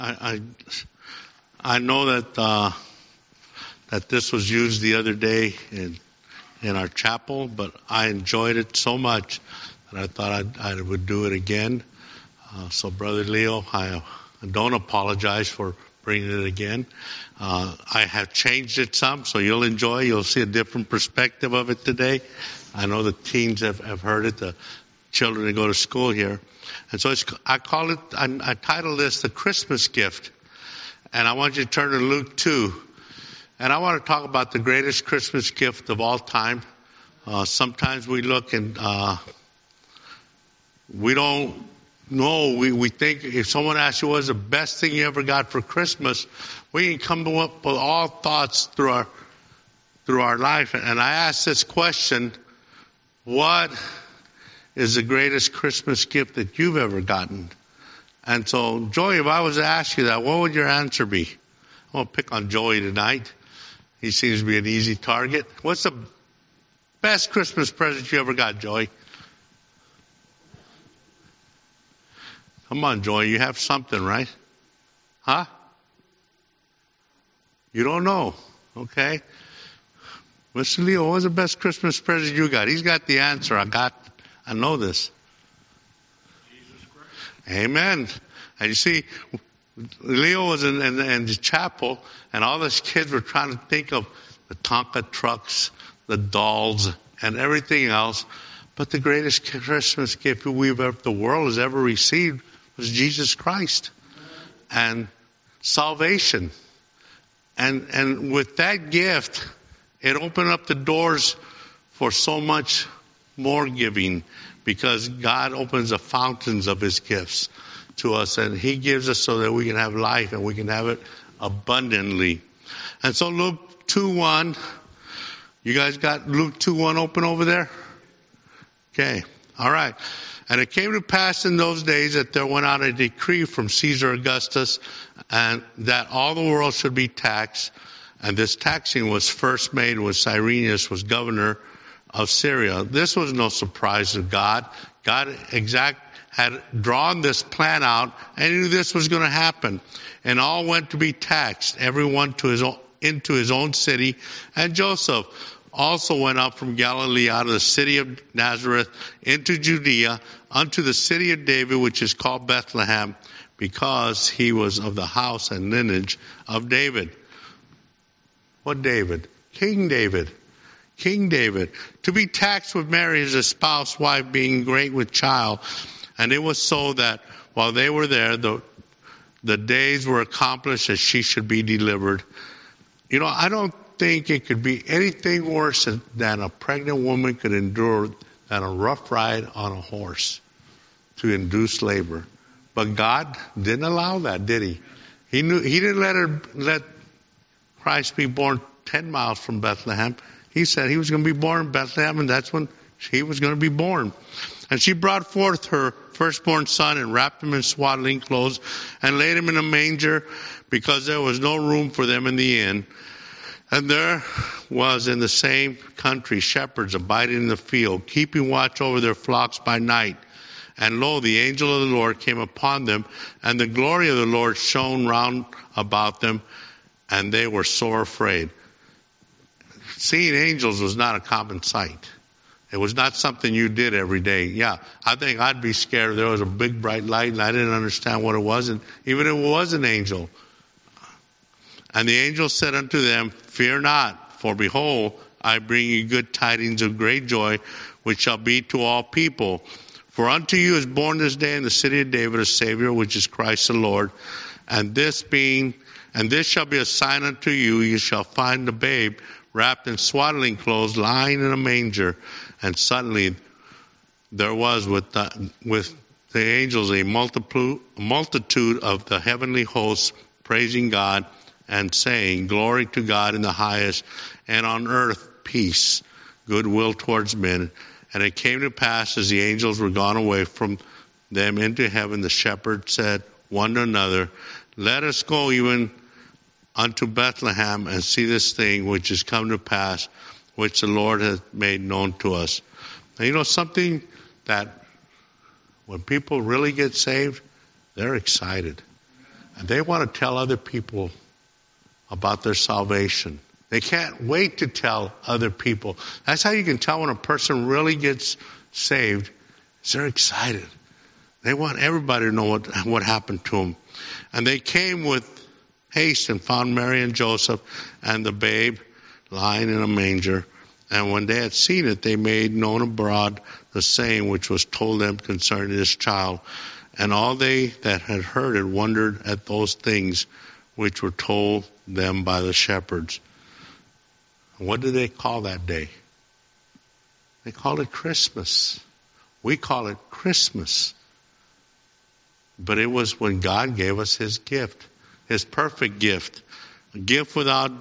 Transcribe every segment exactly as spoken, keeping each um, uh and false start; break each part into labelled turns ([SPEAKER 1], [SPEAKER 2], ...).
[SPEAKER 1] I I, I know that uh, that this was used the other day in in our chapel, but I enjoyed it so much that I thought I'd, I would do it again. Uh, so, Brother Leo, I don't apologize for bringing it again. Uh, I have changed it some, so you'll enjoy. You'll see a different perspective of it today. I know the teens have, have heard it, the children that go to school here. And so it's, I call it, I, I title this The Christmas Gift. And I want you to turn to Luke two. And I want to talk about the greatest Christmas gift of all time. Uh, sometimes we look and uh, we don't know. We, we think if someone asks you what was the best thing you ever got for Christmas, we can come up with all thoughts through our through our life. And I ask this question: what is the greatest Christmas gift that you've ever gotten? And so, Joey, if I was to ask you that, what would your answer be? I'm going to pick on Joey tonight. He seems to be an easy target. What's the best Christmas present you ever got, Joey? Come on, Joey, you have something, right? Huh? You don't know. Okay. Mister Leo, what was the best Christmas present you got? He's got the answer. I got, I know this.
[SPEAKER 2] Jesus Christ.
[SPEAKER 1] Amen. And you see, Leo was in, in, in the chapel, and all those kids were trying to think of the Tonka trucks, the dolls, and everything else. But the greatest Christmas gift we've ever, the world has ever received was Jesus Christ and salvation. And and with that gift, it opened up the doors for so much more giving, because God opens the fountains of His gifts to us, and He gives us so that we can have life and we can have it abundantly. And so Luke two one, you guys got Luke two one open over there? Okay, all right. And it came to pass in those days that there went out a decree from Caesar Augustus, and that all the world should be taxed. And this taxing was first made when Cyrenius was governor of Syria. This was no surprise to God. God exact had drawn this plan out, and He knew this was going to happen. And all went to be taxed, everyone to his own, into his own city. And Joseph also went up from Galilee out of the city of Nazareth into Judea unto the city of David, which is called Bethlehem, because he was of the house and lineage of David. What David? King David. King David. To be taxed with Mary, his espoused wife, being great with child. And it was so that while they were there, the, the days were accomplished that she should be delivered. You know, I don't think it could be anything worse than a pregnant woman could endure than a rough ride on a horse to induce labor. But God didn't allow that, did He? He knew He didn't let her let Christ be born ten miles from Bethlehem. He said He was going to be born in Bethlehem, and that's when He was going to be born. And she brought forth her firstborn son and wrapped him in swaddling clothes and laid him in a manger, because there was no room for them in the inn. And there was in the same country shepherds abiding in the field, keeping watch over their flocks by night. And lo, the angel of the Lord came upon them, and the glory of the Lord shone round about them, and they were sore afraid. Seeing angels was not a common sight. It was not something you did every day. Yeah, I think I'd be scared if there was a big bright light and I didn't understand what it was, and even if it was an angel. And the angel said unto them, Fear not, for behold, I bring you good tidings of great joy, which shall be to all people. For unto you is born this day in the city of David a Savior, which is Christ the Lord. And this being, and this shall be a sign unto you, you shall find the babe wrapped in swaddling clothes, lying in a manger. And suddenly there was with the, with the angels a multitude, multitude of the heavenly hosts praising God and saying, Glory to God in the highest, and on earth peace, goodwill towards men. And it came to pass, as the angels were gone away from them into heaven, the shepherds said one to another, Let us go even unto Bethlehem and see this thing which is come to pass, which the Lord hath made known to us. Now, you know something, that when people really get saved, they're excited. And they want to tell other people about their salvation. They can't wait to tell other people. That's how you can tell when a person really gets saved. They're excited. They want everybody to know what, what happened to them. And they came with haste and found Mary and Joseph and the babe lying in a manger. And when they had seen it, they made known abroad the saying which was told them concerning this child. And all they that had heard it wondered at those things which were told them by the shepherds. What do they call that day? They call it Christmas. We call it Christmas. But it was when God gave us His gift, His perfect gift, a gift without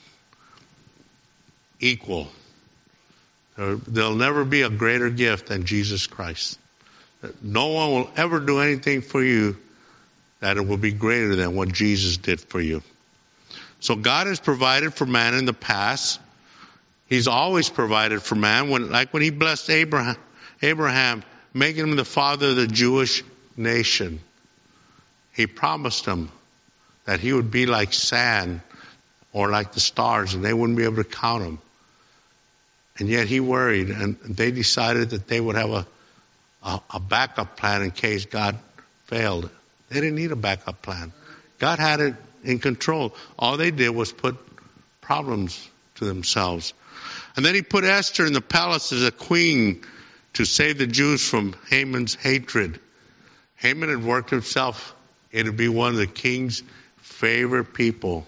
[SPEAKER 1] equal. There'll never be a greater gift than Jesus Christ. No one will ever do anything for you that it will be greater than what Jesus did for you. So God has provided for man in the past. He's always provided for man. When, like when He blessed Abraham, Abraham, making him the father of the Jewish nation, He promised him that he would be like sand or like the stars, and they wouldn't be able to count them. And yet He worried, and they decided that they would have a, a, a backup plan in case God failed. They didn't need a backup plan. God had it in control. All they did was put problems to themselves. And then He put Esther in the palace as a queen to save the Jews from Haman's hatred. Haman had worked himself into be one of the king's favorite people.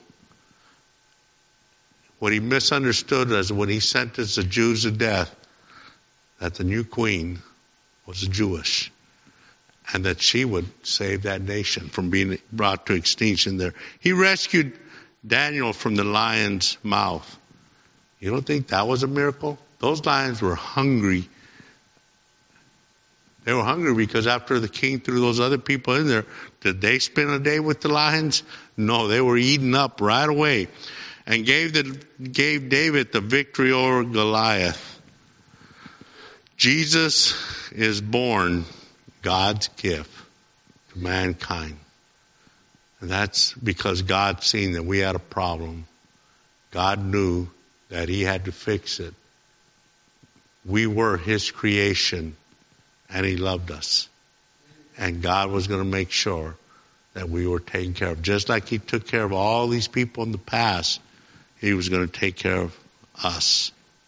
[SPEAKER 1] What he misunderstood was when he sentenced the Jews to death, that the new queen was Jewish, and that she would save that nation from being brought to extinction there. He rescued Daniel from the lion's mouth. You don't think that was a miracle? Those lions were hungry. They were hungry because after the king threw those other people in there, did they spend a day with the lions? No, they were eaten up right away. And gave the gave David the victory over Goliath. Jesus is born God's gift to mankind. And that's because God seen that we had a problem. God knew that He had to fix it. We were His creation, and He loved us. And God was going to make sure that we were taken care of. Just like He took care of all these people in the past, He was going to take care of us.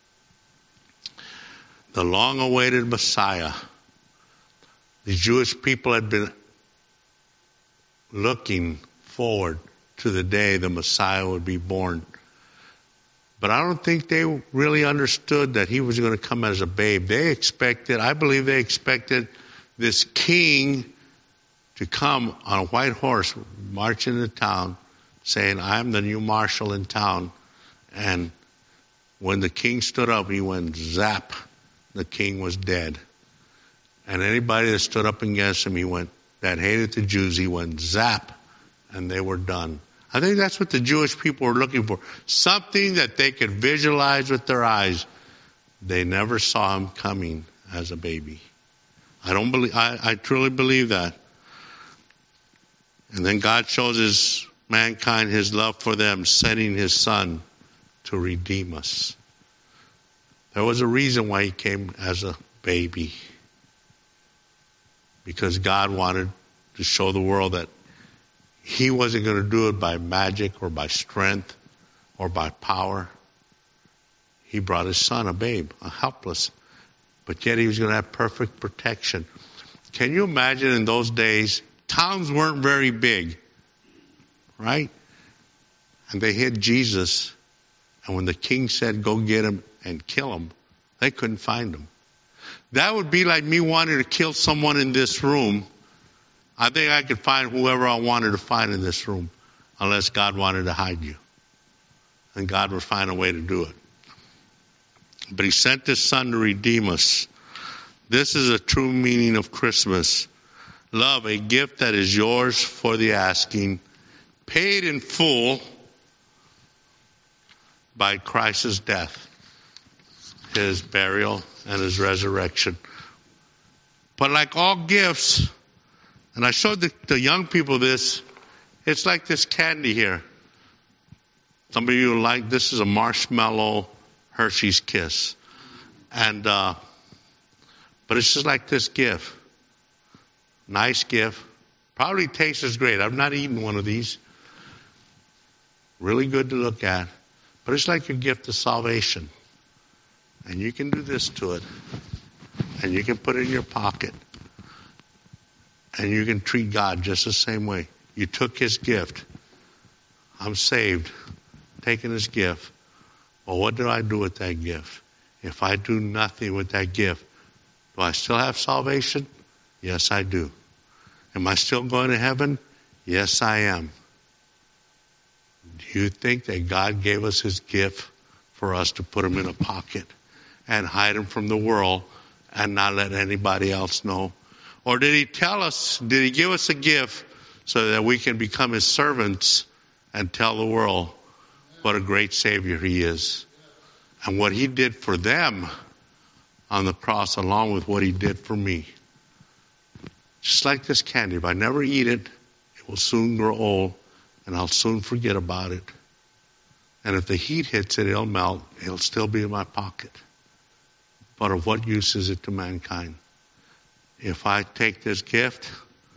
[SPEAKER 1] The long-awaited Messiah. The Jewish people had been looking forward to the day the Messiah would be born. But I don't think they really understood that He was going to come as a babe. They expected, I believe they expected this king to come on a white horse, march into town, saying, I'm the new marshal in town. And when the king stood up, he went zap. The king was dead. And anybody that stood up against him, he went, that hated the Jews, he went zap, and they were done. I think that's what the Jewish people were looking for. Something that they could visualize with their eyes. They never saw Him coming as a baby. I don't believe, I, I truly believe that. And then God shows His mankind His love for them, sending His Son to redeem us. There was a reason why He came as a baby. Because God wanted to show the world that He wasn't going to do it by magic or by strength or by power. He brought His Son, a babe, a helpless, but yet He was going to have perfect protection. Can you imagine in those days, towns weren't very big, right? And they hid Jesus. And when the king said, go get Him and kill Him, they couldn't find Him. That would be like me wanting to kill someone in this room. I think I could find whoever I wanted to find in this room, unless God wanted to hide you. And God would find a way to do it. But He sent His Son to redeem us. This is a true meaning of Christmas. Love, a gift that is yours for the asking, paid in full by Christ's death, His burial, and His resurrection. But like all gifts, and I showed the, the young people this It's like this candy here. Some of you like, this is a marshmallow Hershey's Kiss. And, uh, but it's just like this gift. Nice gift. Probably tastes great. I've not eaten one of these. Really good to look at. But it's like a gift of salvation. And you can do this to it. And you can put it in your pocket. And you can treat God just the same way. You took His gift. I'm saved. Taking His gift. Well, what do I do with that gift? If I do nothing with that gift, do I still have salvation? Yes, I do. Am I still going to heaven? Yes, I am. Do you think that God gave us His gift for us to put Him in a pocket and hide Him from the world and not let anybody else know? Or did He tell us, did He give us a gift so that we can become His servants and tell the world what a great Savior He is and what He did for them on the cross along with what He did for me? Just like this candy. If I never eat it, it will soon grow old and I'll soon forget about it. And if the heat hits it, it'll melt. It'll still be in my pocket. But of what use is it to mankind? If I take this gift,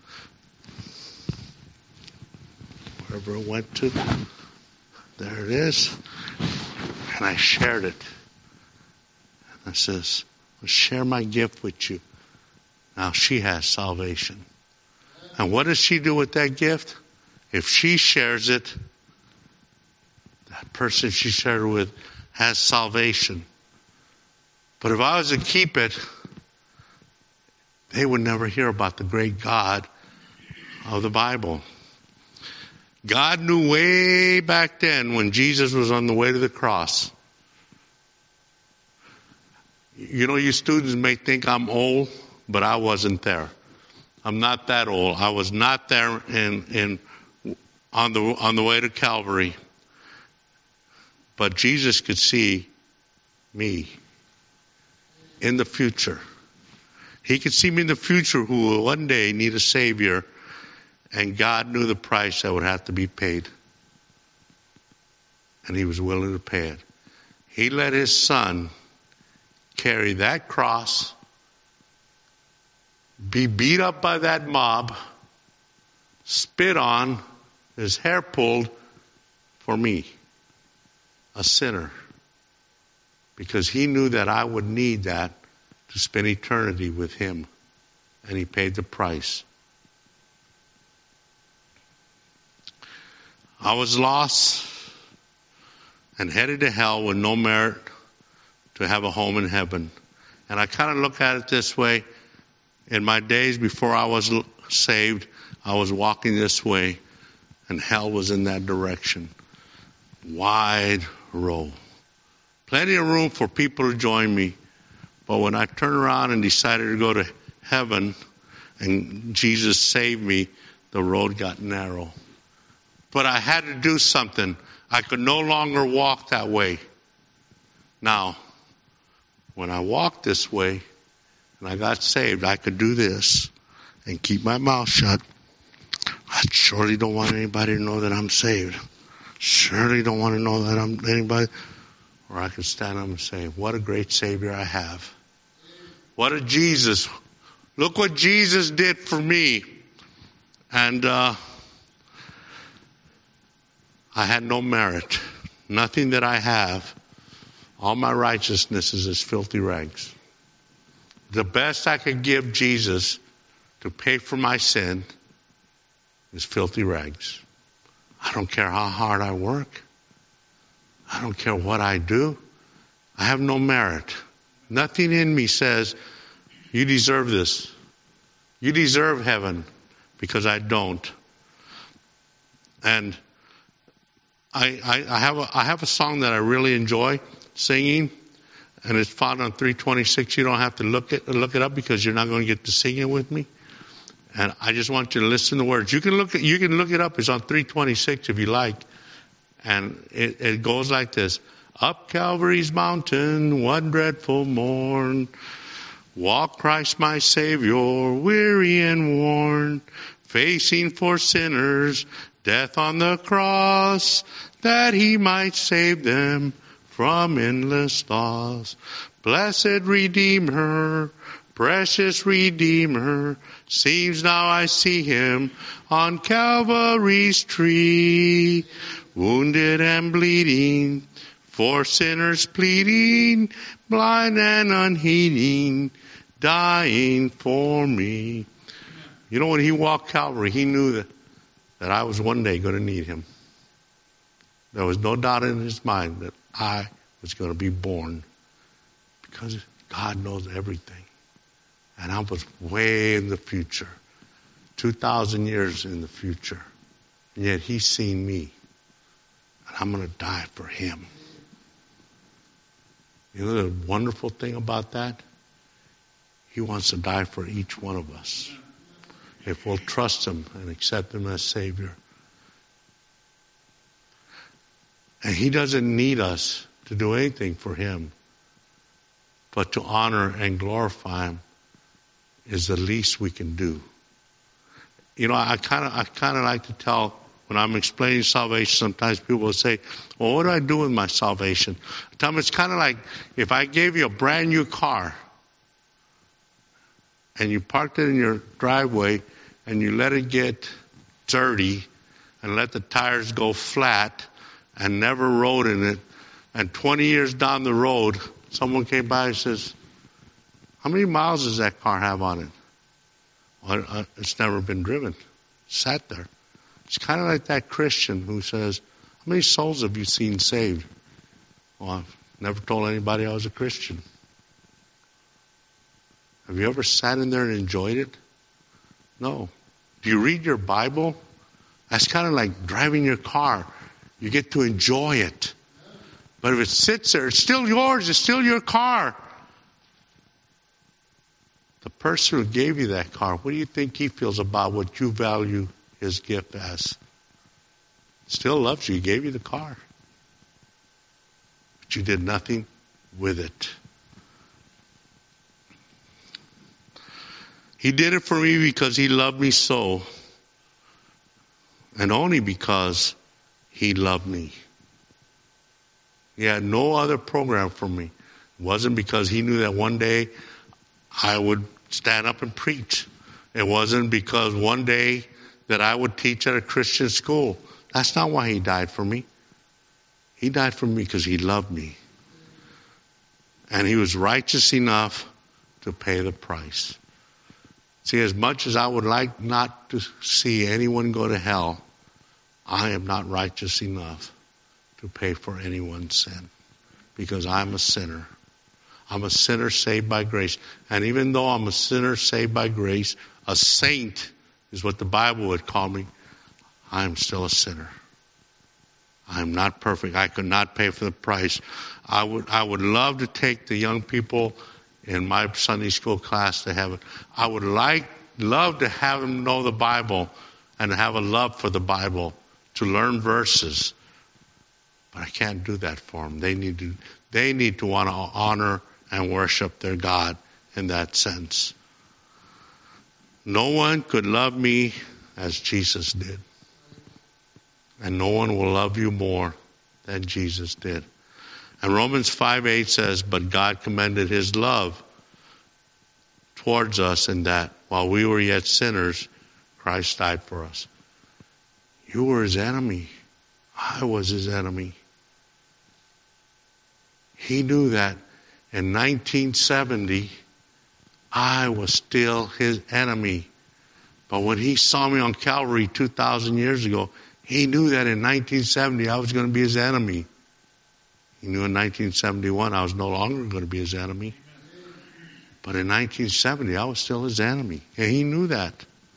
[SPEAKER 1] wherever it went to, there it is, and I shared it. And I says, I'll share my gift with you. Now she has salvation. And what does she do with that gift? If she shares it, that person she shared it with has salvation. But if I was to keep it, they would never hear about the great God of the Bible. God knew way back then when Jesus was on the way to the cross. You know, you students may think I'm old, but I wasn't there. I'm not that old. I was not there in, in on the on the way to Calvary. But Jesus could see me in the future. He could see me in the future who will one day need a Savior. And God knew the price that would have to be paid. And He was willing to pay it. He let His Son carry that cross, be beat up by that mob, spit on, his hair pulled for me, a sinner. Because He knew that I would need that to spend eternity with Him. And He paid the price. I was lost and headed to hell with no merit to have a home in heaven. And I kind of look at it this way. In my days before I was saved, I was walking this way, and hell was in that direction. Wide road. Plenty of room for people to join me. But when I turned around and decided to go to heaven, and Jesus saved me, the road got narrow. But I had to do something. I could no longer walk that way. Now, when I walked this way and I got saved, I could do this and keep my mouth shut. I surely don't want anybody to know that I'm saved. Surely don't want to know that I'm anybody. Or I could stand up and say, what a great Savior I have. What a Jesus. Look what Jesus did for me. And, uh, I had no merit. Nothing that I have. All my righteousness is as filthy rags. The best I could give Jesus to pay for my sin is filthy rags. I don't care how hard I work. I don't care what I do. I have no merit. Nothing in me says, you deserve this. You deserve heaven, because I don't. And I, I, I have a, I have a song that I really enjoy singing, and it's found on three twenty-six. You don't have to look it look it up because you're not going to get to sing it with me. And I just want you to listen to the words. You can look it, you can look it up. It's on three twenty-six if you like, and it, it goes like this: Up Calvary's mountain, one dreadful morn, walked Christ my Savior, weary and worn, facing for sinners death on the cross, that he might save them from endless loss. Blessed Redeemer, precious Redeemer, seems now I see him on Calvary's tree, wounded and bleeding, for sinners pleading, blind and unheeding, dying for me. You know, when he walked Calvary, he knew that, that I was one day going to need him. There was no doubt in his mind that I was going to be born, because God knows everything. And I was way in the future, two thousand years in the future. And yet he's seen me, and I'm going to die for him. You know the wonderful thing about that? He wants to die for each one of us, if we'll trust him and accept him as Savior. And he doesn't need us to do anything for him, but to honor and glorify him is the least we can do. You know, I kind of I kind of like to tell, when I'm explaining salvation, sometimes people will say, well, what do I do with my salvation? I tell them it's kind of like if I gave you a brand new car and you parked it in your driveway and you let it get dirty and let the tires go flat and never rode in it, and twenty years down the road, someone came by and says, how many miles does that car have on it? Well, uh, it's never been driven. It sat there. It's kind of like that Christian who says, how many souls have you seen saved? Well, I've never told anybody I was a Christian. Have you ever sat in there and enjoyed it? No. Do you read your Bible? That's kind of like driving your car. You get to enjoy it. But if it sits there, it's still yours. It's still your car. The person who gave you that car, what do you think he feels about what you value his gift as? Still loves you. He gave you the car. But you did nothing with it. He did it for me because he loved me so. And only because he loved me. He had no other program for me. It wasn't because he knew that one day I would stand up and preach. It wasn't because one day that I would teach at a Christian school. That's not why he died for me. He died for me because he loved me. And he was righteous enough to pay the price. See, as much as I would like not to see anyone go to hell, I am not righteous enough to pay for anyone's sin, because I'm a sinner. I'm a sinner saved by grace. And even though I'm a sinner saved by grace, a saint is what the Bible would call me, I'm still a sinner. I'm not perfect. I could not pay for the price. I would I would love to take the young people in my Sunday school class to heaven. I would like love to have them know the Bible and have a love for the Bible, to learn verses. But I can't do that for them. They need to they need to want to honor and worship their God in that sense. No one could love me as Jesus did. And no one will love you more than Jesus did. And Romans five eight says, but God commended his love towards us in that while we were yet sinners, Christ died for us. You were his enemy. I was his enemy. He knew that in nineteen seventy, I was still his enemy. But when he saw me on Calvary two thousand years ago, he knew that in nineteen seventy I was going to be his enemy. He knew in nineteen seventy-one I was no longer going to be his enemy. But in nineteen seventy I was still his enemy. And he knew that.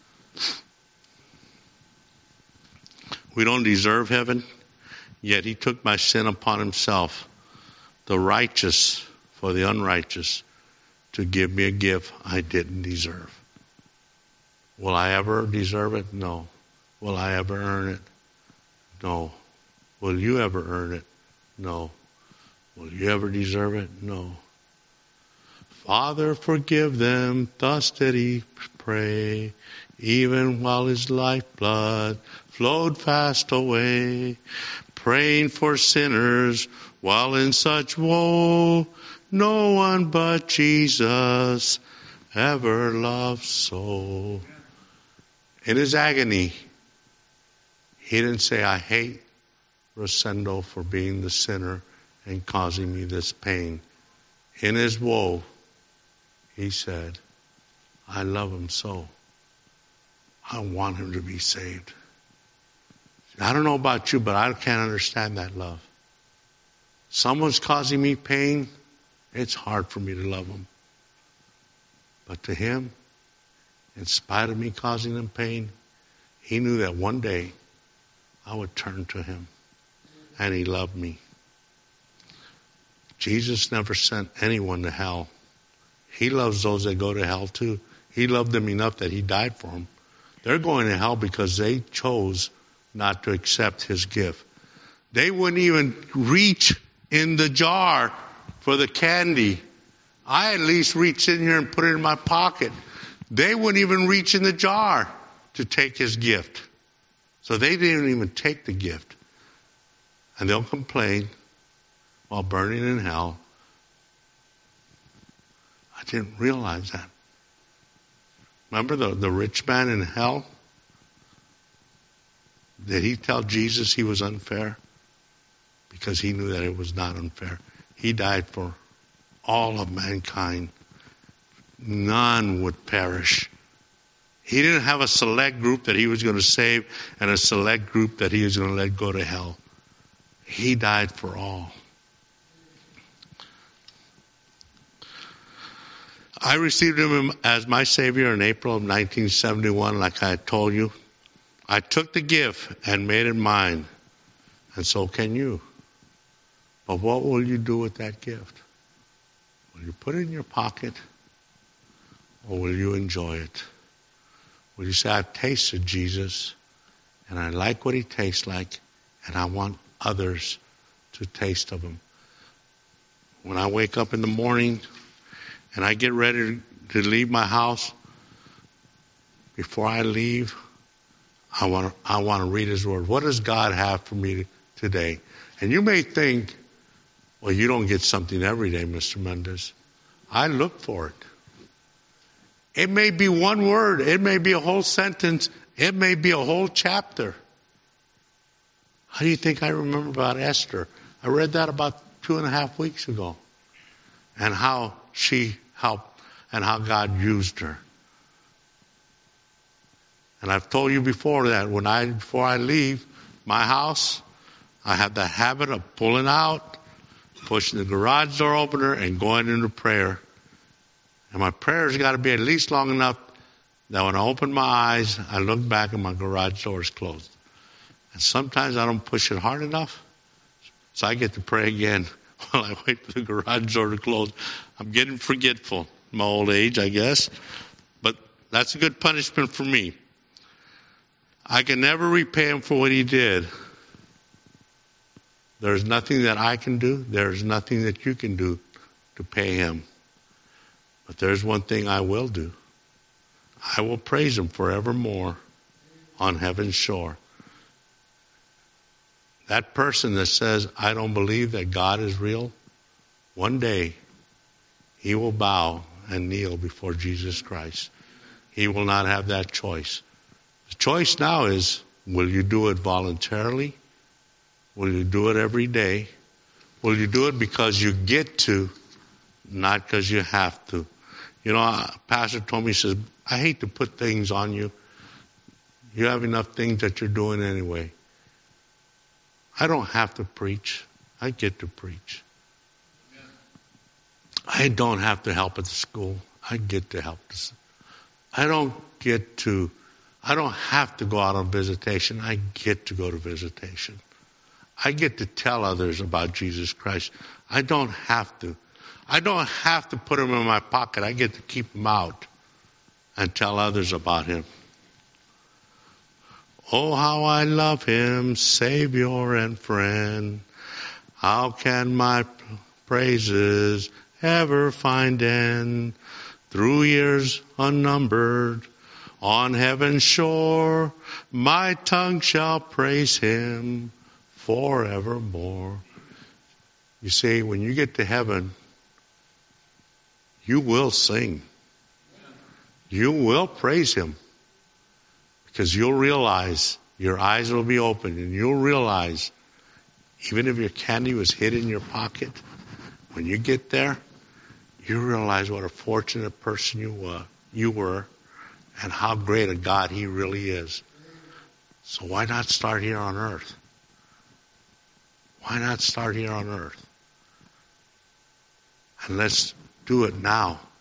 [SPEAKER 1] We don't deserve heaven, yet he took my sin upon himself, the righteous for the unrighteous, to give me a gift I didn't deserve. Will I ever deserve it? No. Will I ever earn it? No. Will you ever earn it? No. Will you ever deserve it? No. Father, forgive them. Thus did he pray, even while his lifeblood flowed fast away, praying for sinners while in such woe, no one but Jesus ever loved so. In his agony, he didn't say, I hate Rosendo for being the sinner and causing me this pain. In his woe, he said, I love him so. I want him to be saved. I don't know about you, but I can't understand that love. Someone's causing me pain, it's hard for me to love them. But to him, in spite of me causing him pain, he knew that one day I would turn to him. And he loved me. Jesus never sent anyone to hell. He loves those that go to hell too. He loved them enough that he died for them. They're going to hell because they chose not to accept his gift. They wouldn't even reach in the jar for the candy. I at least reached in here and put it in my pocket. They wouldn't even reach in the jar to take his gift. So they didn't even take the gift. And they'll complain while burning in hell. I didn't realize that. Remember the, the rich man in hell? Did he tell Jesus he was unfair? Because he knew that it was not unfair. He died for all of mankind. None would perish. He didn't have a select group that he was going to save and a select group that he was going to let go to hell. He died for all. I received him as my Savior in April of nineteen seventy-one, like I told you. I took the gift and made it mine, and so can you. But what will you do with that gift? Will you put it in your pocket, or will you enjoy it? Will you say, I've tasted Jesus, and I like what he tastes like, and I want others to taste of him. When I wake up in the morning and I get ready to leave my house, before I leave, I want to, I want to read his word. What does God have for me today? And you may think, well, you don't get something every day, Mister Mendez. I look for it. It may be one word. It may be a whole sentence. It may be a whole chapter. How do you think I remember about Esther? I read that about two and a half weeks ago. And how she helped and how God used her. And I've told you before that when I, before I leave my house, I have the habit of pulling out, pushing the garage door opener, and going into prayer. And my prayer's got to be at least long enough that when I open my eyes, I look back and my garage door is closed. And sometimes I don't push it hard enough, so I get to pray again while I wait for the garage door to close. I'm getting forgetful in my old age, I guess. But that's a good punishment for me. I can never repay him for what he did. There's nothing that I can do. There's nothing that you can do to pay him. But there's one thing I will do. I will praise him forevermore on heaven's shore. That person that says, I don't believe that God is real, one day he will bow and kneel before Jesus Christ. He will not have that choice. The choice now is, will you do it voluntarily? Will you do it every day? Will you do it because you get to, not because you have to? You know, a pastor told me, he says, I hate to put things on you. You have enough things that you're doing anyway. I don't have to preach. I get to preach. I don't have to help at the school. I get to help. I don't get to, I don't have to go out on visitation. I get to go to visitation. I get to tell others about Jesus Christ. I don't have to. I don't have to put him in my pocket. I get to keep him out and tell others about him. Oh, how I love him, Savior and friend. How can my praises ever find end? Through years unnumbered, On heaven's shore, my tongue shall praise him forevermore. You see, when you get to heaven, you will sing. You will praise him. Because you'll realize, your eyes will be open, and you'll realize, even if your candy was hid in your pocket, when you get there, you realize what a fortunate person you were, you were, and how great a God he really is. So why not start here on earth? Why not start here on earth? And let's do it now.